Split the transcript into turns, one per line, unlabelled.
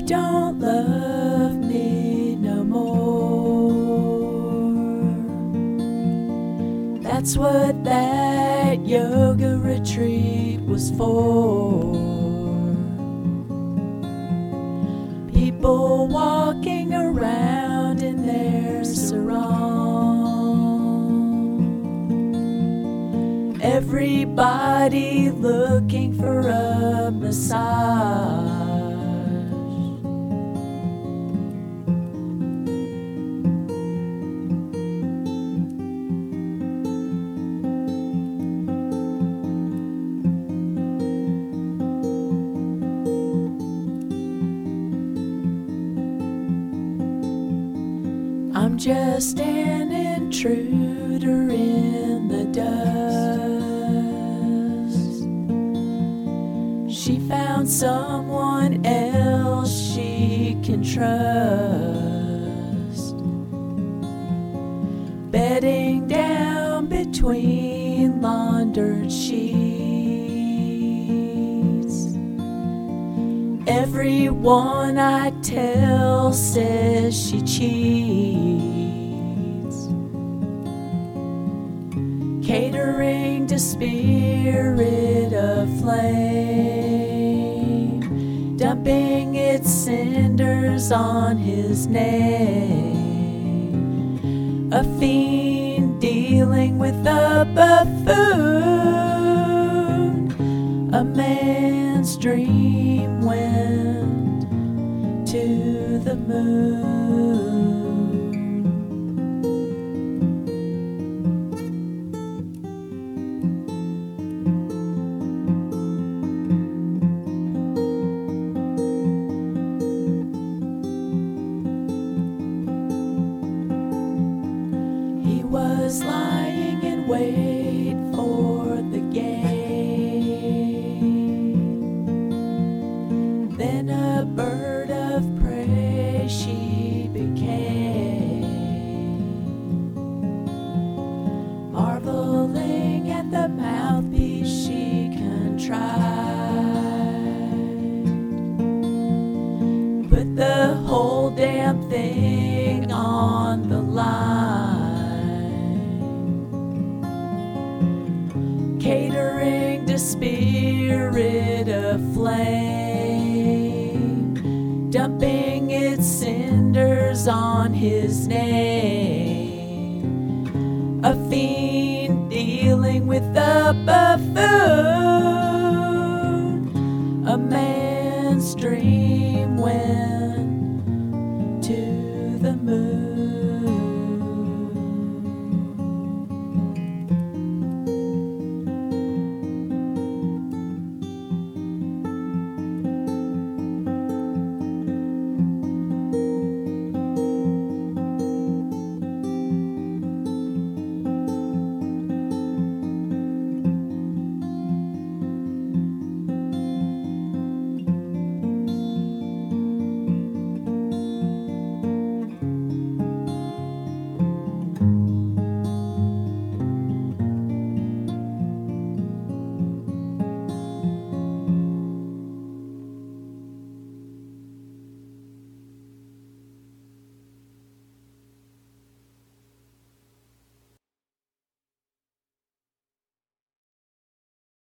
don't love me no more. That's what that yoga retreat was for. People walking around in their sarong, everybody looking for a massage. I'm just an intruder in the dust. She found someone else she can trust, bedding down between laundered sheets. Everyone I tell says she cheats. Catering to spirit aflame, dumping its cinders on his name. A fiend dealing with a buffoon, a man's dream went to the moon. He was lying in wait for the game. Then a bird of prey she became, marveling at the mouthpiece she contrived. Put the whole damn thing on the line, catering to spirit aflame, dumping its cinders on his name. A fiend dealing with a buffoon, a man's dream went